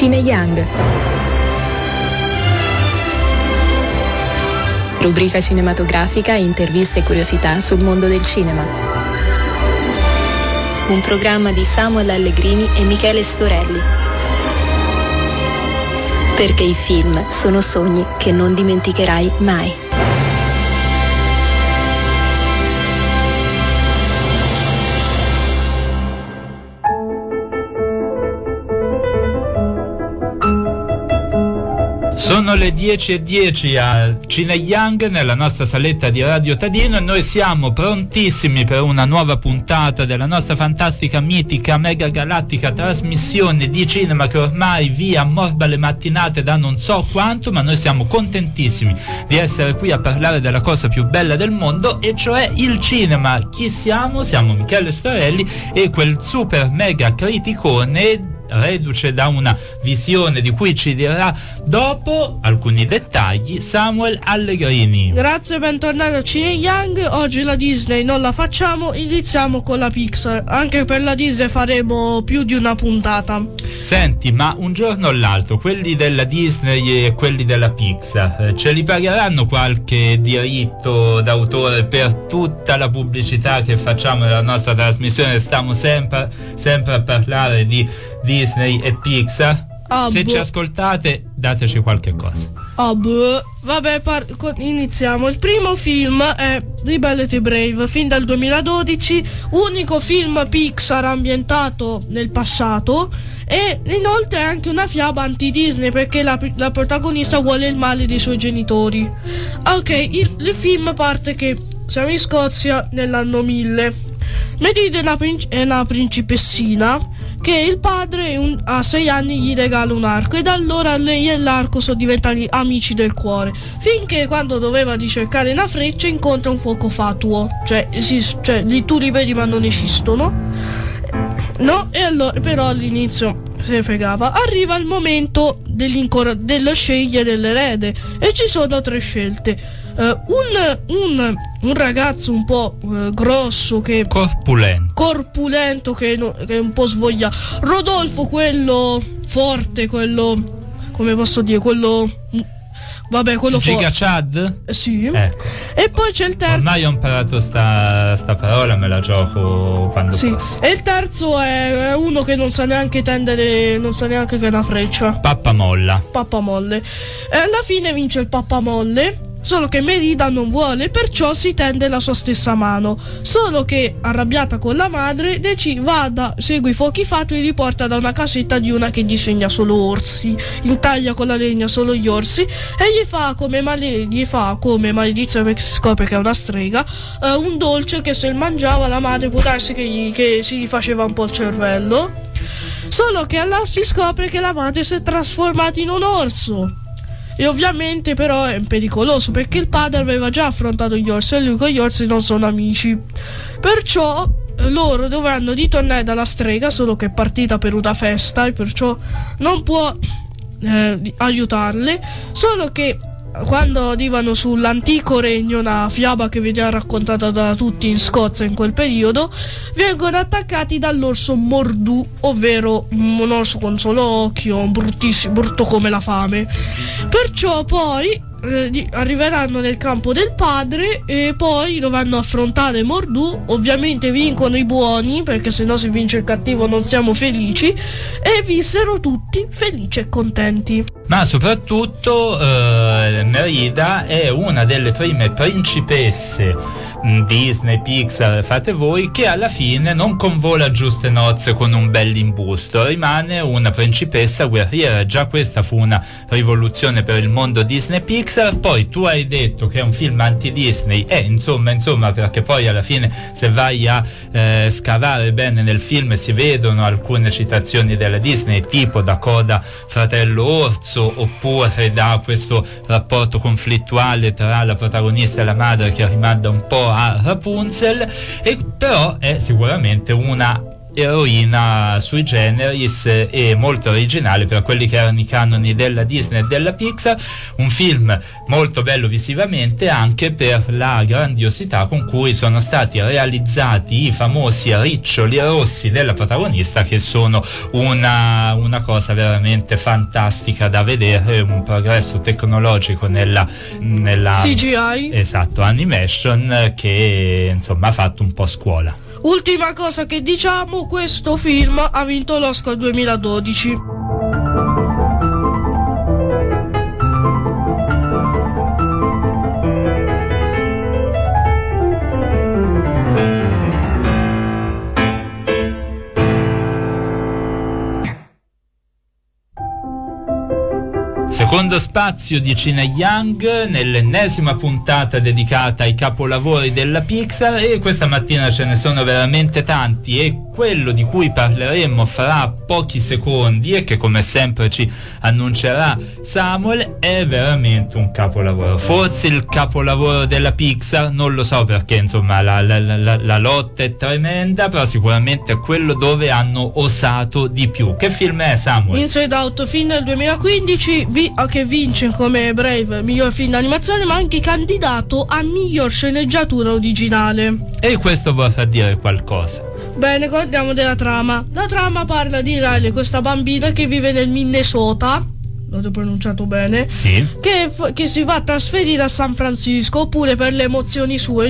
Cine Young. Rubrica cinematografica, interviste e curiosità sul mondo del cinema. Un programma di Samuel Allegrini e Michele Storelli. Perché i film sono sogni che non dimenticherai mai. Sono le 10:10 a Cine Young nella nostra saletta di Radio Tadino e noi siamo prontissimi per una nuova puntata della nostra fantastica, mitica, mega galattica trasmissione di cinema che ormai vi ammorba le mattinate da non so quanto, ma noi siamo contentissimi di essere qui a parlare della cosa più bella del mondo, e cioè il cinema. Chi siamo? Siamo Michele Storelli e quel super mega criticone reduce da una visione di cui ci dirà dopo alcuni dettagli Samuel Allegrini. Grazie, bentornato a Cine Young. Oggi la Disney non la facciamo, iniziamo con la Pixar. Anche per la Disney faremo più di una puntata. Senti, ma un giorno o l'altro quelli della Disney e quelli della Pixar ce li pagheranno qualche diritto d'autore per tutta la pubblicità che facciamo nella nostra trasmissione? Stiamo sempre a parlare di Disney e Pixar. Se ci ascoltate, dateci qualche cosa. Vabbè, iniziamo. Il primo film è Ribellity Brave, film del 2012, unico film Pixar ambientato nel passato, e inoltre è anche una fiaba anti-Disney perché la protagonista vuole il male dei suoi genitori. Ok, il film parte che siamo in Scozia nell'anno 1000. Medite è una principessina che il padre a 6 anni gli regala un arco, e da allora lei e l'arco sono diventati amici del cuore, finché quando doveva cercare una freccia incontra un fuoco fatuo, cioè tu li vedi ma non esistono, no? E allora però all'inizio se ne fregava. Arriva il momento dello scegliere l'erede e ci sono 3 scelte. Un ragazzo un po' grosso, che corpulento, che è un po' svoglia. Rodolfo, quello forte, quello, come posso dire, quello Giga Chad? Sì. Ecco. E poi c'è il terzo. Ormai ho imparato sta parola, me la gioco quando posso. E il terzo è uno che non sa neanche tendere, non sa neanche che è una freccia. Pappamolle. E alla fine vince il Pappamolle. Solo che Merida non vuole, perciò si tende la sua stessa mano. Solo che, arrabbiata con la madre, segue i fuochi fatui e li porta da una casetta di una che disegna solo orsi, intaglia con la legna solo gli orsi, e gli fa come maledizione, perché si scopre che è una strega, un dolce che se il mangiava la madre può darsi che si gli faceva un po' il cervello. Solo che allora si scopre che la madre si è trasformata in un orso. E ovviamente però è pericoloso perché il padre aveva già affrontato gli orsi e lui con gli orsi non sono amici. Perciò loro dovranno ritornare dalla strega, solo che è partita per una festa e perciò non può aiutarle. Solo che quando arrivano sull'antico regno, una fiaba che veniva raccontata da tutti in Scozia in quel periodo, vengono attaccati dall'orso Mordu, ovvero un orso con solo occhio, brutto come la fame. Perciò poi arriveranno nel campo del padre e poi dovranno affrontare Mordu. Ovviamente vincono i buoni, perché sennò se vince il cattivo non siamo felici, e vissero tutti felici e contenti. Ma soprattutto Merida è una delle prime principesse Disney, Pixar, fate voi, che alla fine non convola giuste nozze con un bell'imbusto, rimane una principessa guerriera. Già questa fu una rivoluzione per il mondo Disney Pixar. Poi tu hai detto che è un film anti-Disney e insomma, perché poi alla fine se vai a scavare bene nel film si vedono alcune citazioni della Disney, tipo da Coda fratello orso, oppure da questo rapporto conflittuale tra la protagonista e la madre che rimanda un po' a Rapunzel, e però è sicuramente una eroina sui generis e molto originale per quelli che erano i canoni della Disney e della Pixar. Un film molto bello visivamente, anche per la grandiosità con cui sono stati realizzati i famosi riccioli rossi della protagonista, che sono una cosa veramente fantastica da vedere, un progresso tecnologico nella CGI, esatto, animation, che insomma ha fatto un po' scuola. Ultima cosa che diciamo, questo film ha vinto l'Oscar 2012. Secondo spazio di Cine Young, nell'ennesima puntata dedicata ai capolavori della Pixar, e questa mattina ce ne sono veramente tanti, e quello di cui parleremo fra pochi secondi e che come sempre ci annuncerà Samuel è veramente un capolavoro, forse il capolavoro della Pixar, non lo so perché insomma la lotta è tremenda, però sicuramente è quello dove hanno osato di più. Che film è, Samuel? Inside Out, film del 2015, che vince come Brave miglior film d'animazione, ma anche candidato a miglior sceneggiatura originale. E questo vorrà dire qualcosa. Bene, guardiamo della trama. La trama parla di Riley, questa bambina che vive nel Minnesota, l'ho pronunciato bene, sì, che si va a trasferire a San Francisco, oppure per le emozioni sue,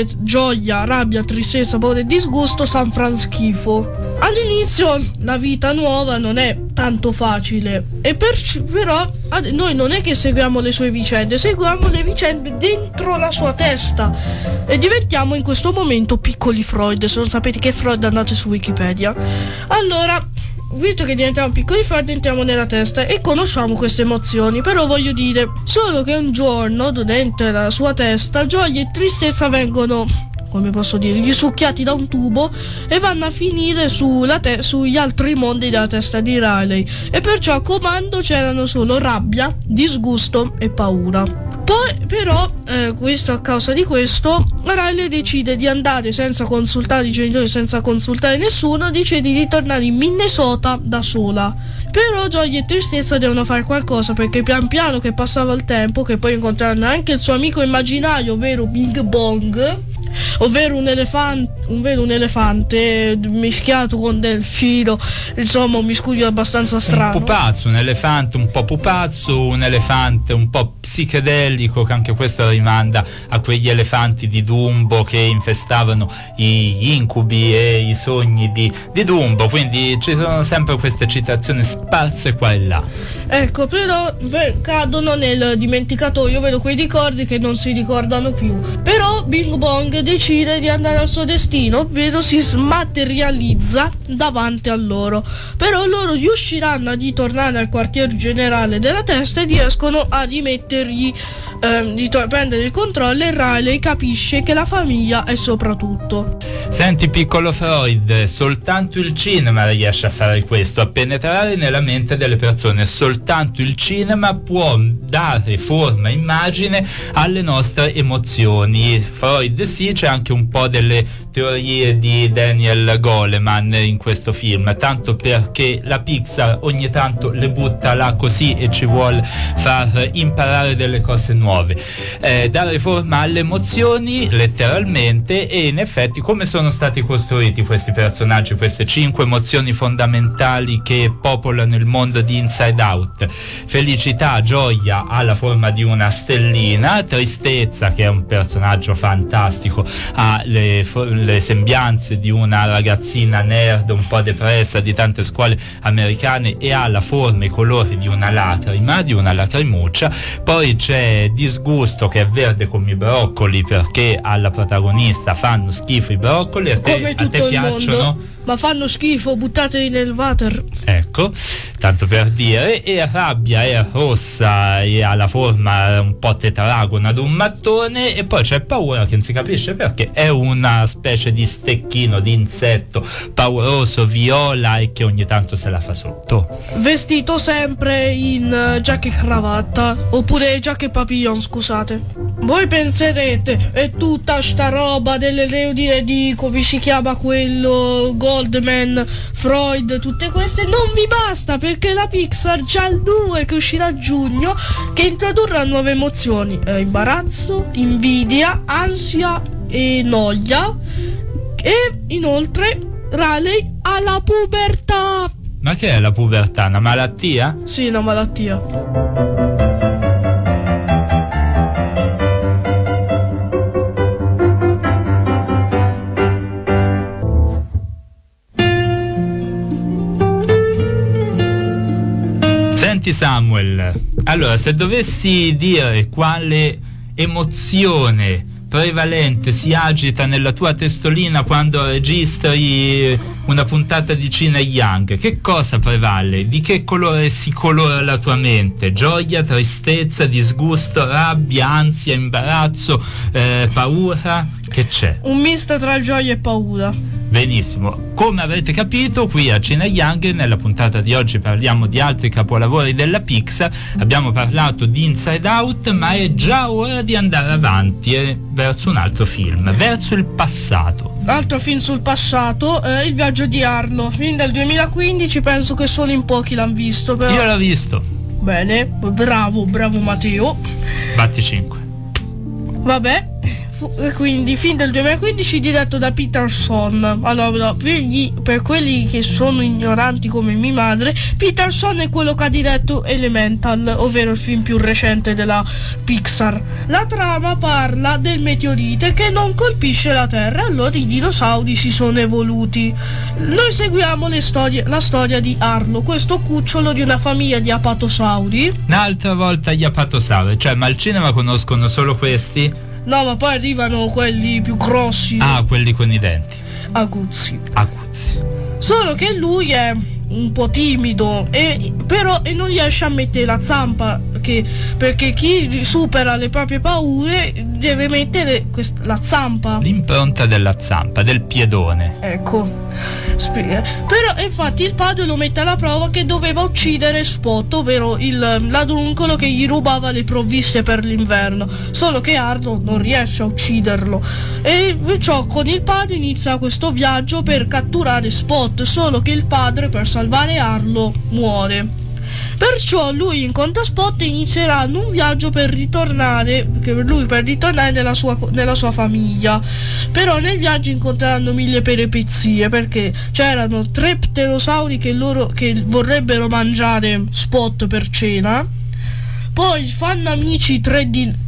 gioia, rabbia, tristezza, paura e disgusto, San Fran schifo. All'inizio la vita nuova non è tanto facile, e però noi non è che seguiamo le sue vicende, seguiamo le vicende dentro la sua testa e diventiamo in questo momento piccoli Freud. Se non sapete che è Freud, andate su Wikipedia. Allora, visto che diventiamo piccoli Freud, entriamo nella testa e conosciamo queste emozioni. Però voglio dire, solo che un giorno dentro la sua testa gioia e tristezza vengono, come posso dire, risucchiati da un tubo e vanno a finire sugli altri mondi della testa di Riley, e perciò a comando c'erano solo rabbia, disgusto e paura. Poi però a causa di questo, Riley decide di andare senza consultare i genitori, senza consultare nessuno, decide di tornare in Minnesota da sola. Però gioia e tristezza devono fare qualcosa, perché pian piano che passava il tempo, che poi incontrano anche il suo amico immaginario, ovvero Bing Bong, ovvero un elefante mischiato con delfino, insomma un miscuglio abbastanza strano. Un pupazzo, un elefante un po' pupazzo, un elefante un po' psichedelico, che anche questo rimanda a quegli elefanti di Dumbo che infestavano gli incubi e i sogni di Dumbo, quindi ci sono sempre queste citazioni sparse qua e là. Ecco, però cadono nel dimenticatoio, vedo quei ricordi che non si ricordano più. Però Bing Bong decide di andare al suo destino, ovvero si smaterializza davanti a loro. Però loro riusciranno a ritornare al quartier generale della testa e riescono a rimettergli prendere il controllo, e Riley capisce che la famiglia è soprattutto. Senti piccolo Freud, soltanto il cinema riesce a fare questo, a penetrare nella mente delle persone. Soltanto il cinema può dare forma, immagine alle nostre emozioni. Freud sì, c'è anche un po' delle teorie di Daniel Goleman in questo film, tanto perché la Pixar ogni tanto le butta là così e ci vuole far imparare delle cose nuove, dare forma alle emozioni letteralmente. E in effetti, come sono stati costruiti questi personaggi, queste 5 emozioni fondamentali che popolano il mondo di Inside Out? Felicità, gioia ha la forma di una stellina, tristezza, che è un personaggio fantastico, ha le sembianze di una ragazzina nerd un po' depressa di tante scuole americane e ha la forma e i colori di una lacrima, di una lacrimuccia. Poi c'è disgusto, che è verde come i broccoli, perché alla protagonista fanno schifo i broccoli. A te piacciono? Ma fanno schifo, buttateli nel water. Ecco, tanto per dire, e Rabbia è rossa e ha la forma un po' tetragona di un mattone, e poi c'è Paura, che non si capisce perché è una specie di stecchino di insetto pauroso viola e che ogni tanto se la fa sotto, vestito sempre in giacca e cravatta, oppure giacca e papillon, scusate. Voi penserete, è tutta sta roba delle teorie di come si chiama quello, Goldman, Freud, tutte queste non vi basta, perché la Pixar già il 2 che uscirà a giugno, che introdurrà nuove emozioni, imbarazzo, invidia, ansia e noia, e inoltre Riley ha la pubertà. Ma che è la pubertà? Una malattia? Sì, una malattia. Senti Samuel, allora se dovessi dire quale emozione prevalente si agita nella tua testolina quando registri una puntata di Cine Young, che cosa prevale? Di che colore si colora la tua mente? Gioia, tristezza, disgusto, rabbia, ansia, imbarazzo, paura? Che c'è? Un misto tra gioia e paura. Benissimo, come avrete capito, qui a Cine Young nella puntata di oggi parliamo di altri capolavori della Pixar. Abbiamo parlato di Inside Out, ma è già ora di andare avanti verso un altro film, verso il passato. Altro film sul passato, Il viaggio di Arlo, film del 2015, penso che solo in pochi l'hanno visto, però... Io l'ho visto. Bene, bravo Matteo. Batti 5. Vabbè, quindi film del 2015 diretto da Peterson. Allora, per quelli che sono ignoranti come mia madre, Peterson è quello che ha diretto Elemental, ovvero il film più recente della Pixar. La trama parla del meteorite che non colpisce la Terra, allora i dinosauri si sono evoluti. Noi seguiamo la storia di Arlo, questo cucciolo di una famiglia di apatosauri. Un'altra volta gli apatosauri, cioè, ma al cinema conoscono solo questi? No, ma poi arrivano quelli più grossi. Ah, quelli con i denti aguzzi. Solo che lui è un po' timido e non riesce a mettere la zampa, perché chi supera le proprie paure deve mettere la zampa, l'impronta della zampa, del piedone. Ecco. Però infatti il padre lo mette alla prova che doveva uccidere Spot, ovvero il ladruncolo che gli rubava le provviste per l'inverno, solo che Arlo non riesce a ucciderlo, e perciò con il padre inizia questo viaggio per catturare Spot, solo che il padre, per salvare Arlo, muore. Perciò lui incontra Spot e inizieranno un viaggio per ritornare nella sua famiglia. Però nel viaggio incontreranno mille peripezie, perché c'erano 3 pterosauri che vorrebbero mangiare Spot per cena. Poi fanno amici 3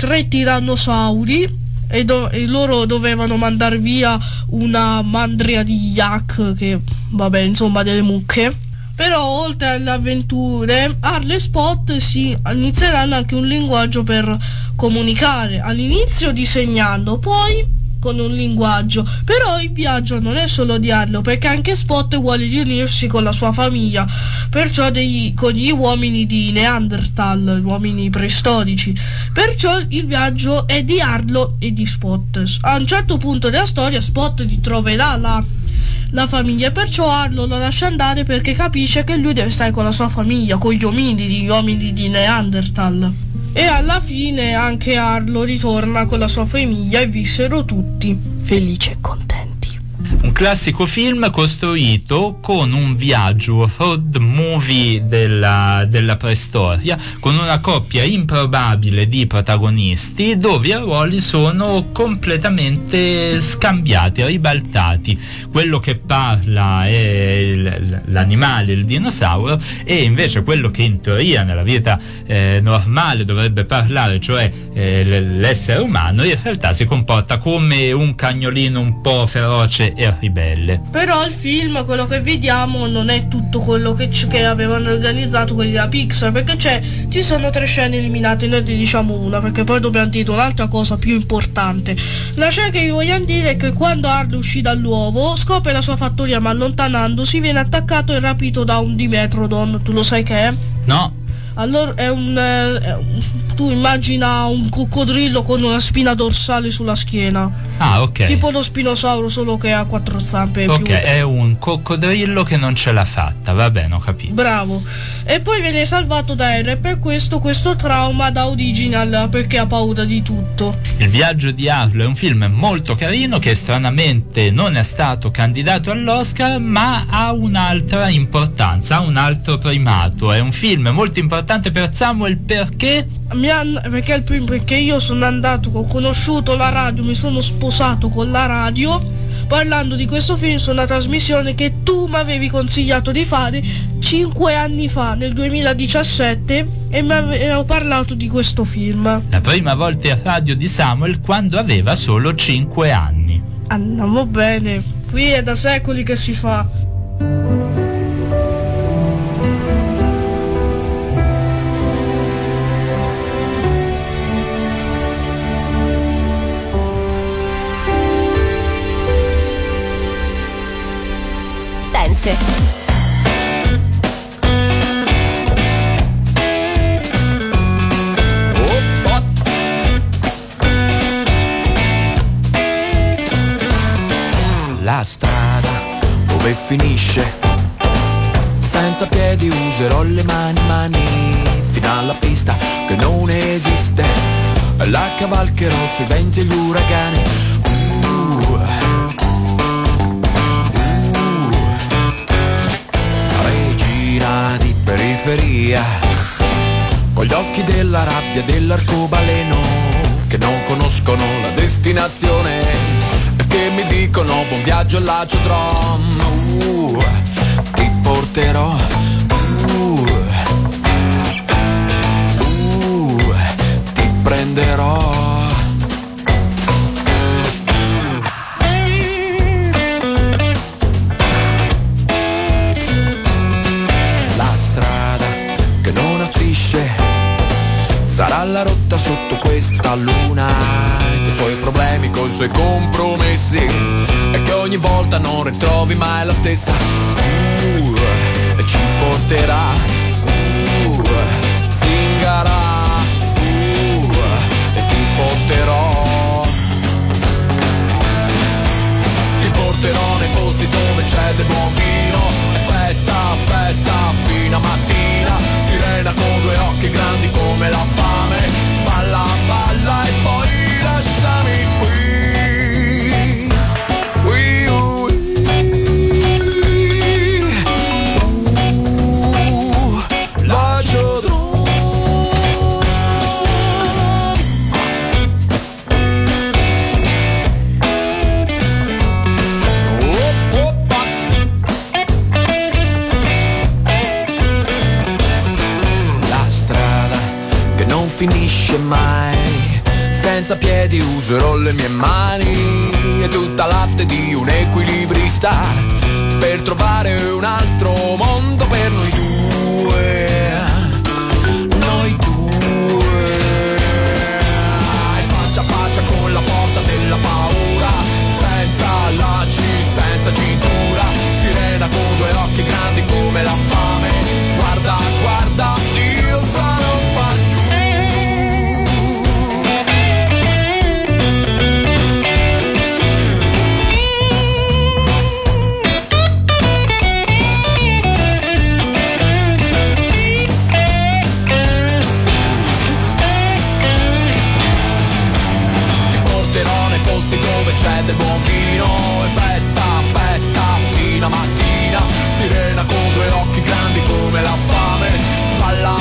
tirannosauri e loro dovevano mandare via una mandria di yak, che vabbè, insomma, delle mucche. Però oltre alle avventure, Arlo e Spot si inizieranno anche un linguaggio per comunicare, all'inizio disegnando, poi con un linguaggio. Però il viaggio non è solo di Arlo, perché anche Spot vuole riunirsi con la sua famiglia, perciò con gli uomini di Neanderthal, uomini preistorici. Perciò il viaggio è di Arlo e di Spot. A un certo punto della storia Spot ritroverà la famiglia, e perciò Arlo lo lascia andare perché capisce che lui deve stare con la sua famiglia, con gli uomini di Neanderthal. E alla fine anche Arlo ritorna con la sua famiglia e vissero tutti felici e contenti. Un classico film costruito con un viaggio road movie della preistoria, con una coppia improbabile di protagonisti, dove i ruoli sono completamente scambiati, ribaltati. Quello che parla è l'animale, il dinosauro, e invece quello che in teoria nella vita normale dovrebbe parlare, cioè l'essere umano, in realtà si comporta come un cagnolino un po' feroce e Pixar ribelle. Però il film, quello che vediamo, non è tutto quello che avevano organizzato quelli della Pixar, perché ci sono 3 scene eliminate, noi ne diciamo una perché poi dobbiamo dire un'altra cosa più importante. La scena che vi voglio dire è che quando Arlo uscì dall'uovo scopre la sua fattoria, ma allontanandosi viene attaccato e rapito da un Dimetrodon. Tu lo sai che è? No. Allora tu immagina un coccodrillo con una spina dorsale sulla schiena. Ah, ok. Tipo lo spinosauro, solo che ha 4 zampe. Ok, più. è un coccodrillo che non ce l'ha fatta, va bene, ho capito. Bravo. E poi viene salvato da Harry, e per questo trauma dà origine perché ha paura di tutto. Il viaggio di Arlo è un film molto carino che stranamente non è stato candidato all'Oscar, ma ha un'altra importanza, ha un altro primato. È un film molto importante per Samuel perché perché io sono andato, ho conosciuto la radio, mi sono sposato con la radio parlando di questo film su una trasmissione che tu mi avevi consigliato di fare 5 anni fa, nel 2017, e mi avevo parlato di questo film. La prima volta in radio di Samuel quando aveva solo 5 anni. Andiamo bene, qui è da secoli che si fa. La strada dove finisce, senza piedi userò le mani fino alla pista che non esiste, la cavalcherò sui venti e gli uragani. Regina di periferia, con gli occhi della rabbia dell'arcobaleno, che non conoscono la destinazione e che mi dicono buon viaggio all'aciodrome. Ti porterò, ti prenderò. Sarà la rotta sotto questa luna, coi suoi problemi, coi suoi compromessi, e che ogni volta non ritrovi mai la stessa. E ci porterà, zingara, e ti porterò. Ti porterò nei posti dove c'è del buon vino, e festa, festa fino a mattina, sirena con 2 occhi grandi come la fame, balla, balla e poi lasciami qui. Finisce mai, senza piedi userò le mie mani e tutta l'arte di un equilibrista per trovare un altro mondo per noi due, noi due. Faccia a faccia con la porta della paura, senza lacci, senza cintura, sirena con 2 occhi grandi come la fame, guarda, guarda, io sarò qua giù. Dove c'è del buon vino e festa, festa fino a mattina, sirena con 2 occhi grandi come la fame, balla,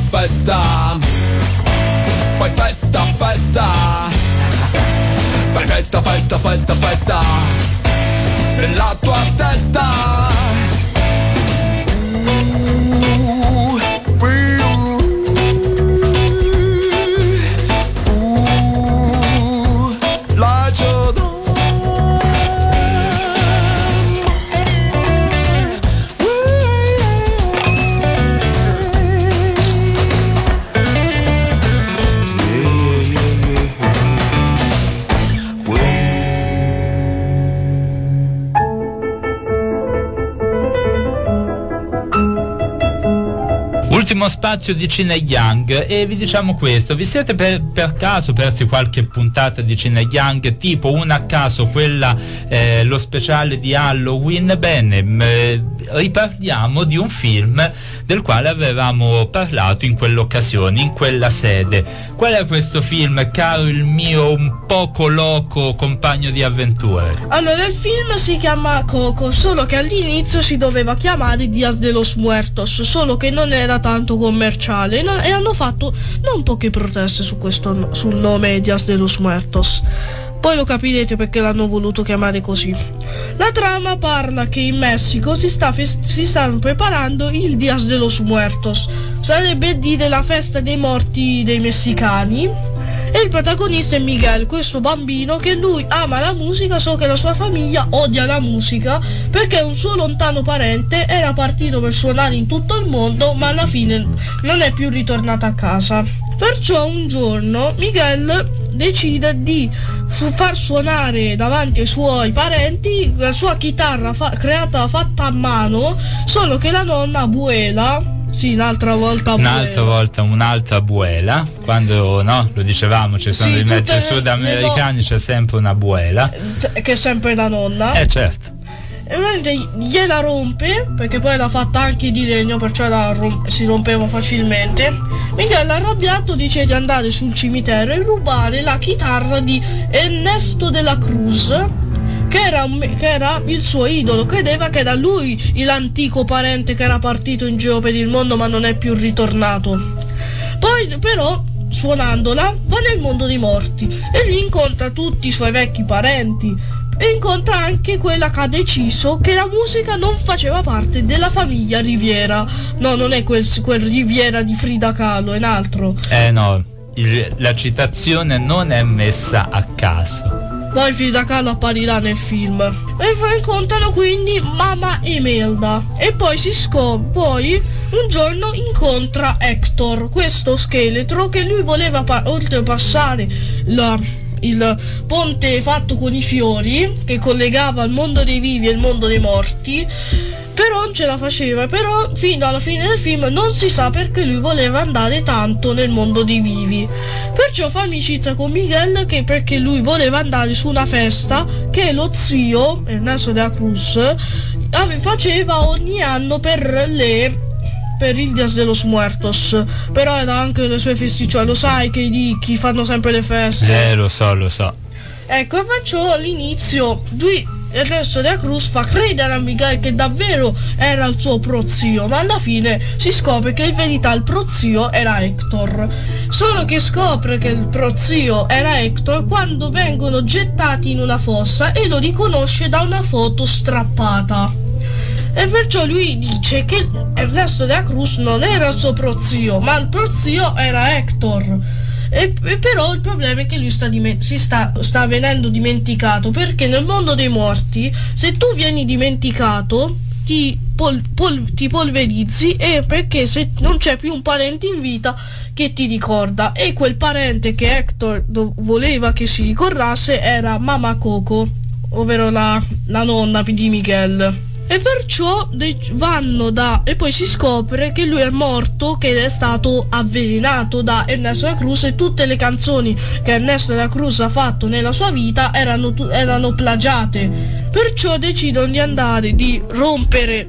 festa. Fai festa, festa. Fai festa, festa, festa, festa nella tua testa. Ultimo spazio di Cine Young, e vi diciamo questo: vi siete per caso persi qualche puntata di Cine Young, tipo una a caso, quella lo speciale di Halloween? Bene, riparliamo di un film del quale avevamo parlato in quell'occasione, in quella sede. Qual è questo film, caro il mio un poco loco compagno di avventure? Allora, il film si chiama Coco, solo che all'inizio si doveva chiamare Dias de los Muertos, solo che non era tanto commerciale, e hanno fatto non poche proteste sul nome Dias de los Muertos. Poi lo capirete perché l'hanno voluto chiamare così. La trama parla che in Messico si stanno preparando il Dias de los Muertos, sarebbe dire la festa dei morti dei messicani. E il protagonista è Miguel, questo bambino che lui ama la musica, solo che la sua famiglia odia la musica perché un suo lontano parente era partito per suonare in tutto il mondo, ma alla fine non è più ritornato a casa. Perciò un giorno Miguel decide di far suonare davanti ai suoi parenti la sua chitarra fatta a mano, solo che la nonna abuela, sì, un'altra volta un'altra abuela, quando lo dicevamo, ci sono i mezzi sudamericani, c'è sempre una abuela che è sempre la nonna, certo, e gliela rompe, perché poi l'ha fatta anche di legno, perciò si rompeva facilmente. Miguel, arrabbiato, dice di andare sul cimitero e rubare la chitarra di Ernesto de la Cruz, che era il suo idolo. Credeva che era lui l'antico parente che era partito in giro per il mondo ma non è più ritornato. Poi però, suonandola, va nel mondo dei morti e lì incontra tutti i suoi vecchi parenti e incontra anche quella che ha deciso che la musica non faceva parte della famiglia Riviera. No, non è quel Riviera di Frida Kahlo, è un altro. No, la citazione non è messa a caso. Poi Frida Kahlo apparirà nel film. E incontrano quindi Mama Imelda. E poi poi un giorno incontra Hector, questo scheletro che lui voleva oltrepassare il ponte fatto con i fiori che collegava il mondo dei vivi e il mondo dei morti, però non ce la faceva. Però fino alla fine del film non si sa perché lui voleva andare tanto nel mondo dei vivi, perciò fa amicizia con Miguel, perché lui voleva andare su una festa che lo zio Ernesto de la Cruz faceva ogni anno per il Dias de los Muertos. Però era anche le sue festicciole, lo sai che i ricchi fanno sempre le feste. Lo so. Ecco, e faccio all'inizio Ernesto de la Cruz fa credere a Miguel che davvero era il suo prozio, ma alla fine si scopre che in verità il prozio era Hector. Solo che scopre che il prozio era Hector quando vengono gettati in una fossa e lo riconosce da una foto strappata. E perciò lui dice che Ernesto de la Cruz non era il suo prozio, ma il prozio era Hector. E però il problema è che lui sta venendo dimenticato, perché nel mondo dei morti, se tu vieni dimenticato, ti polverizzi, e perché se non c'è più un parente in vita che ti ricorda, e quel parente che Hector voleva che si ricordasse era Mama Coco, ovvero la nonna di Miguel. E perciò e poi si scopre che lui è morto, che è stato avvelenato da Ernesto de la Cruz, e tutte le canzoni che Ernesto de la Cruz ha fatto nella sua vita erano plagiate. Perciò decidono di andare, di rompere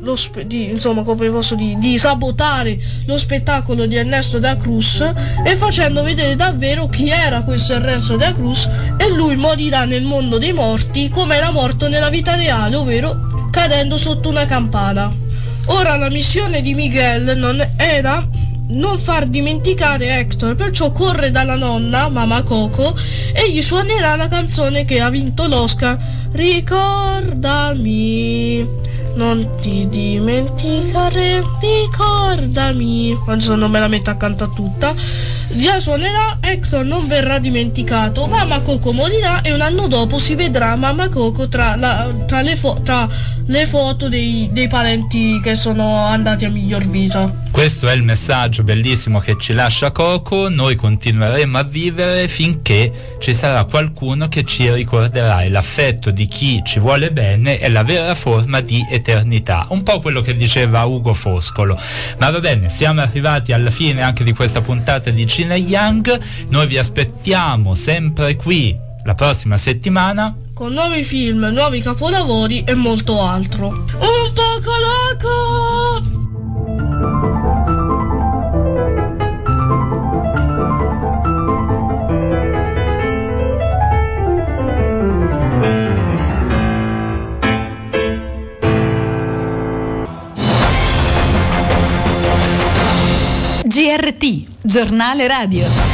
di sabotare lo spettacolo di Ernesto de la Cruz, e facendo vedere davvero chi era questo Ernesto de la Cruz, e lui morirà nel mondo dei morti come era morto nella vita reale, ovvero cadendo sotto una campana. Ora la missione di Miguel non era non far dimenticare Hector, perciò corre dalla nonna, mamma Coco, e gli suonerà la canzone che ha vinto l'Oscar, Ricordami, non ti dimenticare, ricordami. Adesso non me la metto a cantare tutta. Già suonerà, Hector non verrà dimenticato, mamma Coco morirà e un anno dopo si vedrà mamma Coco tra le foto dei parenti che sono andati a miglior vita. Questo è il messaggio bellissimo che ci lascia Coco. Noi continueremo a vivere finché ci sarà qualcuno che ci ricorderà, e l'affetto di chi ci vuole bene è la vera forma di eternità, un po' quello che diceva Ugo Foscolo. Ma va bene, siamo arrivati alla fine anche di questa puntata di Cine Young. Noi vi aspettiamo sempre qui la prossima settimana con nuovi film, nuovi capolavori e molto altro. Un poco loco! GRT, giornale radio.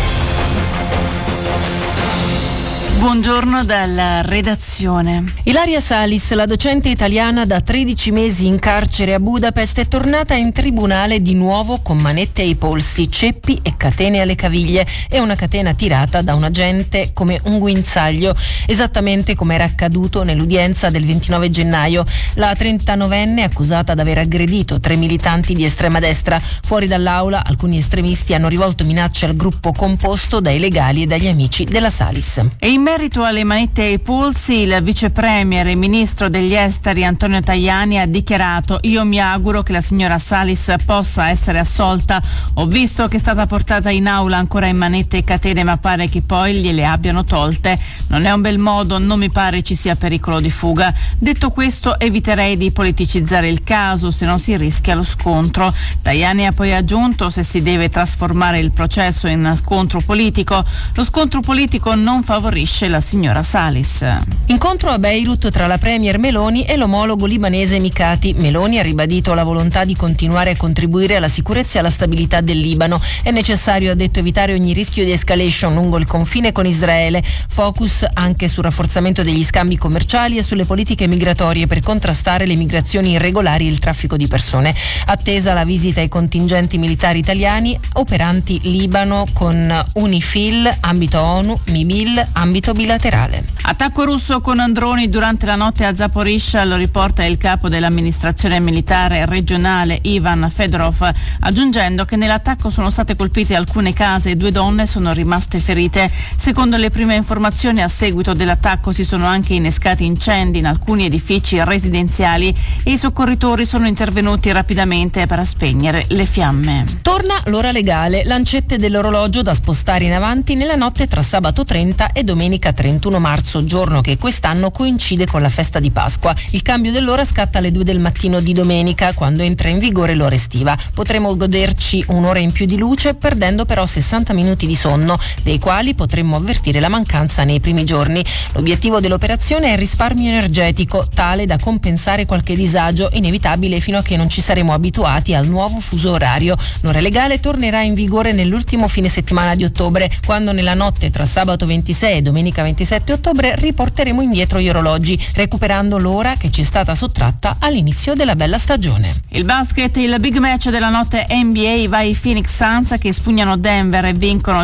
Buongiorno dalla redazione. Ilaria Salis, la docente italiana da 13 mesi in carcere a Budapest, è tornata in tribunale di nuovo con manette ai polsi, ceppi e catene alle caviglie e una catena tirata da un agente come un guinzaglio, esattamente come era accaduto nell'udienza del 29 gennaio. La 39enne, accusata di aver aggredito 3 militanti di estrema destra. Fuori dall'aula alcuni estremisti hanno rivolto minacce al gruppo composto dai legali e dagli amici della Salis. E in merito alle manette ai polsi, il vice premier e ministro degli esteri Antonio Tajani ha dichiarato: io mi auguro che la signora Salis possa essere assolta. Ho visto che è stata portata in aula ancora in manette e catene, ma pare che poi gliele abbiano tolte. Non è un bel modo, non mi pare ci sia pericolo di fuga. Detto questo, eviterei di politicizzare il caso, se no si rischia lo scontro. Tajani ha poi aggiunto: se si deve trasformare il processo in scontro politico, lo scontro politico non favorisce la signora Salis. Incontro a Beirut tra la premier Meloni e l'omologo libanese Mikati. Meloni ha ribadito la volontà di continuare a contribuire alla sicurezza e alla stabilità del Libano. È necessario, ha detto, evitare ogni rischio di escalation lungo il confine con Israele. Focus anche sul rafforzamento degli scambi commerciali e sulle politiche migratorie per contrastare le migrazioni irregolari e il traffico di persone. Attesa la visita ai contingenti militari italiani operanti Libano con UNIFIL, ambito ONU, MIBIL, ambito bilaterale. Attacco russo con droni durante la notte a Zaporizhzhia, lo riporta il capo dell'amministrazione militare regionale Ivan Fedorov, aggiungendo che nell'attacco sono state colpite alcune case e 2 donne sono rimaste ferite. Secondo le prime informazioni, a seguito dell'attacco si sono anche innescati incendi in alcuni edifici residenziali e i soccorritori sono intervenuti rapidamente per spegnere le fiamme. Torna l'ora legale, lancette dell'orologio da spostare in avanti nella notte tra sabato 30 e domenica 31 marzo, giorno che quest'anno coincide con la festa di Pasqua. Il cambio dell'ora scatta alle 2 del mattino di domenica, quando entra in vigore l'ora estiva. Potremo goderci un'ora in più di luce, perdendo però 60 minuti di sonno, dei quali potremmo avvertire la mancanza nei primi giorni. L'obiettivo dell'operazione è il risparmio energetico, tale da compensare qualche disagio inevitabile fino a che non ci saremo abituati al nuovo fuso orario. L'ora legale tornerà in vigore nell'ultimo fine settimana di ottobre, quando nella notte tra sabato 26 e domenica 27 ottobre riporteremo indietro gli orologi, recuperando l'ora che ci è stata sottratta all'inizio della bella stagione. Il basket, il big match della notte NBA, va ai Phoenix Suns che espugnano Denver e vincono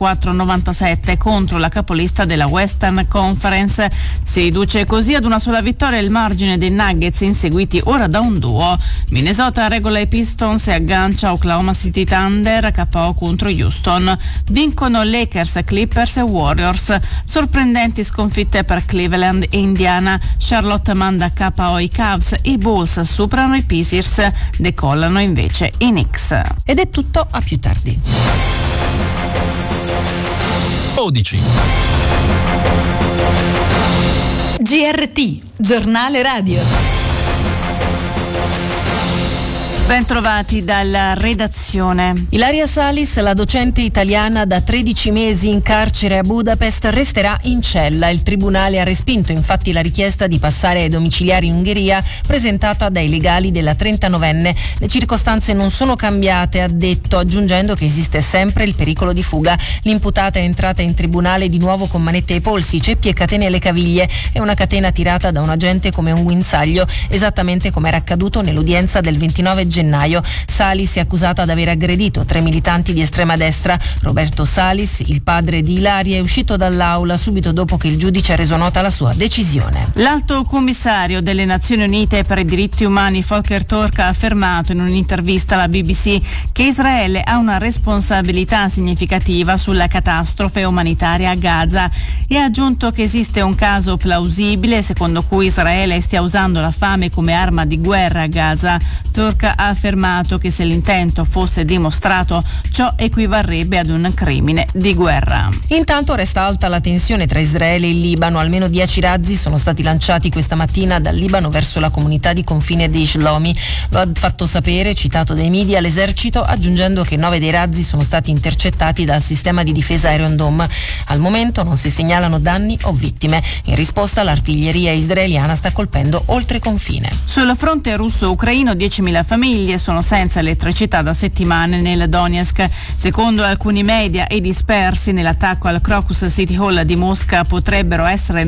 104-97 contro la capolista della Western Conference. Si riduce così ad una sola vittoria il margine dei Nuggets, inseguiti ora da un duo. Minnesota regola i Pistons e aggancia Oklahoma City Thunder, KO contro Houston. Vincono Lakers, Clippers e Warriors. Sorprendenti sconfitte per Cleveland e Indiana. Charlotte manda KO i Cavs, i Bulls superano i Pacers, decollano invece i Knicks. Ed è tutto, a più tardi. 12. GRT, giornale radio. Ben trovati dalla redazione. Ilaria Salis, la docente italiana da 13 mesi in carcere a Budapest, resterà in cella. Il tribunale ha respinto infatti la richiesta di passare ai domiciliari in Ungheria presentata dai legali della 39enne. Le circostanze non sono cambiate, ha detto, aggiungendo che esiste sempre il pericolo di fuga. L'imputata è entrata in tribunale di nuovo con manette ai polsi, ceppi e catene alle caviglie e una catena tirata da un agente come un guinzaglio, esattamente come era accaduto nell'udienza del 29 gennaio. Salis è accusata di aver aggredito 3 militanti di estrema destra. Roberto Salis, il padre di Ilaria, è uscito dall'aula subito dopo che il giudice ha reso nota la sua decisione. L'alto commissario delle Nazioni Unite per i diritti umani Volker Turk ha affermato in un'intervista alla BBC che Israele ha una responsabilità significativa sulla catastrofe umanitaria a Gaza e ha aggiunto che esiste un caso plausibile secondo cui Israele stia usando la fame come arma di guerra a Gaza. Turk ha affermato che se l'intento fosse dimostrato, ciò equivarrebbe ad un crimine di guerra. Intanto resta alta la tensione tra Israele e il Libano. Almeno 10 razzi sono stati lanciati questa mattina dal Libano verso la comunità di confine di Shlomi. Lo ha fatto sapere, citato dai media, l'esercito, aggiungendo che 9 dei razzi sono stati intercettati dal sistema di difesa Iron Dome. Al momento non si segnalano danni o vittime. In risposta l'artiglieria israeliana sta colpendo oltre confine. Sul fronte russo-ucraino 10.000 famiglie sono senza elettricità da settimane nel Donetsk. Secondo alcuni media, i dispersi nell'attacco al Crocus City Hall di Mosca potrebbero essere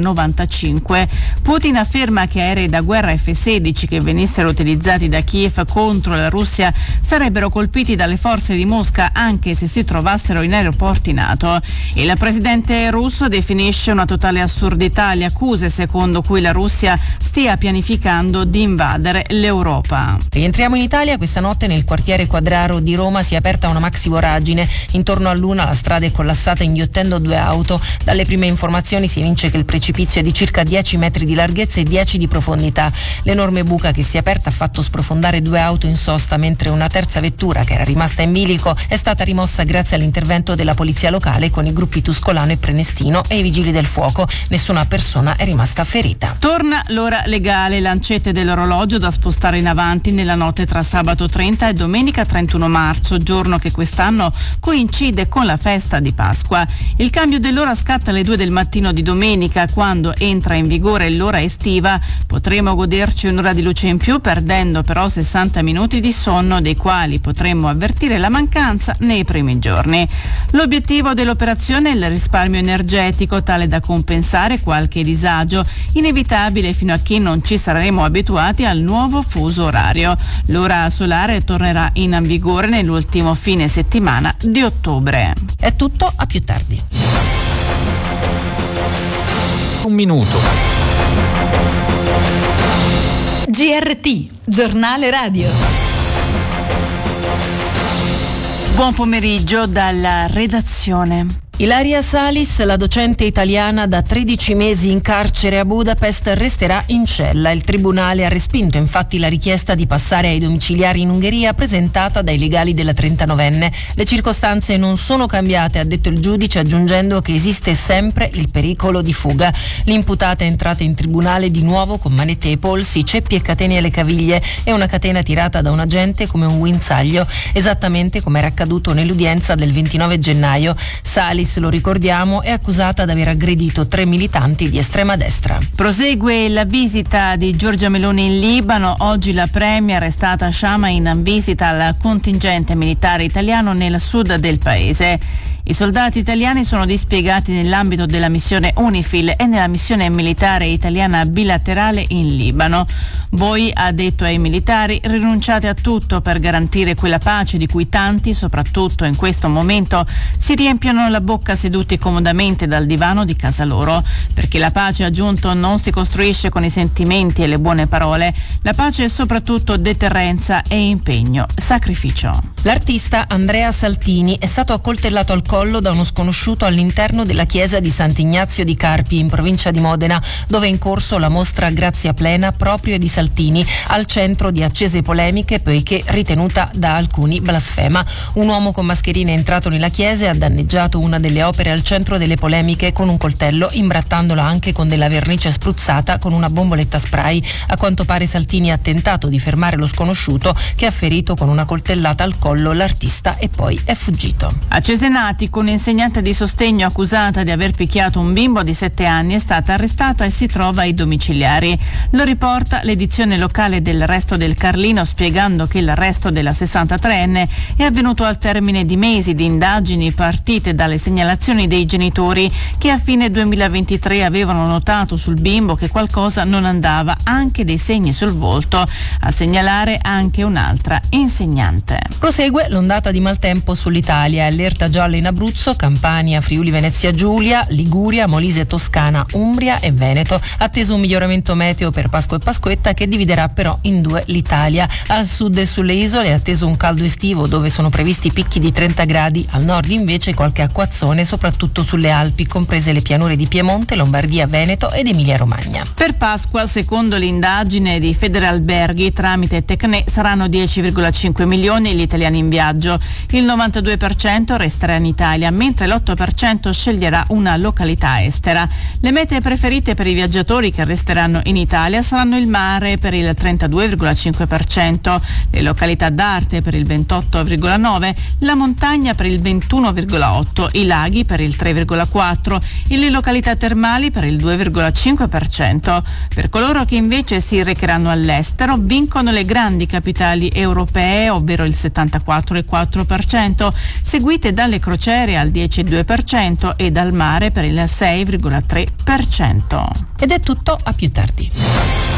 95. Putin afferma che aerei da guerra F-16 che venissero utilizzati da Kiev contro la Russia sarebbero colpiti dalle forze di Mosca anche se si trovassero in aeroporti NATO. Il presidente russo definisce una totale assurdità le accuse secondo cui la Russia stia pianificando di invadere l'Europa. Rientriamo in Italia. Questa notte nel quartiere Quadraro di Roma si è aperta una maxi voragine. Intorno a Luna la strada è collassata inghiottendo 2 auto. Dalle prime informazioni si evince che il precipizio è di circa 10 metri di larghezza e 10 di profondità. L'enorme buca che si è aperta ha fatto sprofondare 2 auto in sosta, mentre una terza vettura, che era rimasta in bilico, è stata rimossa grazie all'intervento della polizia locale con i gruppi Tuscolano e Prenestino e i vigili del fuoco. Nessuna persona è rimasta ferita. Torna l'ora legale, lancette dell'orologio da spostare in avanti nella notte tra sabato 30 e domenica 31 marzo, giorno che quest'anno coincide con la festa di Pasqua. Il cambio dell'ora scatta alle 2 del mattino di domenica, quando entra in vigore l'ora estiva. Potremo goderci un'ora di luce in più, perdendo però 60 minuti di sonno, dei quali potremmo avvertire la mancanza nei primi giorni. L'obiettivo dell'operazione è il risparmio energetico, tale da compensare qualche disagio inevitabile fino a che non ci saremo abituati al nuovo fuso orario. L'ora solare tornerà in vigore nell'ultimo fine settimana di ottobre. È tutto, a più tardi. Un minuto. GRT, giornale radio. Buon pomeriggio dalla redazione. Ilaria Salis, la docente italiana da 13 mesi in carcere a Budapest, resterà in cella. Il tribunale ha respinto infatti la richiesta di passare ai domiciliari in Ungheria presentata dai legali della 39enne. Le circostanze non sono cambiate, ha detto il giudice, aggiungendo che esiste sempre il pericolo di fuga. L'imputata è entrata in tribunale di nuovo con manette ai polsi, ceppi e catene alle caviglie e una catena tirata da un agente come un guinzaglio, esattamente come era accaduto nell'udienza del 29 gennaio. Salis, lo ricordiamo, è accusata di aver aggredito 3 militanti di estrema destra. Prosegue la visita di Giorgia Meloni in Libano. Oggi la premier è stata a Shama in visita al contingente militare italiano nel sud del paese. I soldati italiani sono dispiegati nell'ambito della missione UNIFIL e nella missione militare italiana bilaterale in Libano. Voi, ha detto ai militari, rinunciate a tutto per garantire quella pace di cui tanti, soprattutto in questo momento, si riempiono la bocca seduti comodamente dal divano di casa loro. Perché la pace, ha aggiunto, non si costruisce con i sentimenti e le buone parole. La pace è soprattutto deterrenza e impegno, sacrificio. L'artista Andrea Saltini è stato accoltellato al collo da uno sconosciuto all'interno della chiesa di Sant'Ignazio di Carpi in provincia di Modena, dove è in corso la mostra Grazia Plena proprio di Saltini, al centro di accese polemiche poiché ritenuta da alcuni blasfema. Un uomo con mascherina è entrato nella chiesa e ha danneggiato una delle opere al centro delle polemiche con un coltello, imbrattandola anche con della vernice spruzzata con una bomboletta spray. A quanto pare Saltini ha tentato di fermare lo sconosciuto, che ha ferito con una coltellata al collo l'artista e poi è fuggito. A Cesenatico, un'insegnante di sostegno accusata di aver picchiato un bimbo di 7 anni è stata arrestata e si trova ai domiciliari. Lo riporta l'edizione locale del Resto del Carlino, spiegando che l'arresto della 63enne è avvenuto al termine di mesi di indagini partite dalle segnalazioni dei genitori, che a fine 2023 avevano notato sul bimbo che qualcosa non andava, anche dei segni sul volto, a segnalare anche un'altra insegnante. Prosegue l'ondata di maltempo sull'Italia, allerta gialla in Abruzzo, Campania, Friuli Venezia Giulia, Liguria, Molise, Toscana, Umbria e Veneto. Atteso un miglioramento meteo per Pasqua e Pasquetta, che dividerà però in due l'Italia. Al sud e sulle isole è atteso un caldo estivo, dove sono previsti picchi di 30 gradi, al nord invece qualche acquazzone soprattutto sulle Alpi, comprese le pianure di Piemonte, Lombardia, Veneto ed Emilia Romagna. Per Pasqua, secondo l'indagine di Federalberghi tramite Tecne, saranno 10,5 milioni gli italiani in viaggio. Il 92% resterà in Italia, mentre l'8% sceglierà una località estera. Le mete preferite per i viaggiatori che resteranno in Italia saranno il mare per il 32,5%, le località d'arte per il 28,9%, la montagna per il 21,8%, i laghi per il 3,4% e le località termali per il 2,5%. Per coloro che invece si recheranno all'estero, vincono le grandi capitali europee, ovvero il 74,4%, seguite dalle crociere al 10,2% e dal mare per il 6,3%. Ed è tutto, a più tardi.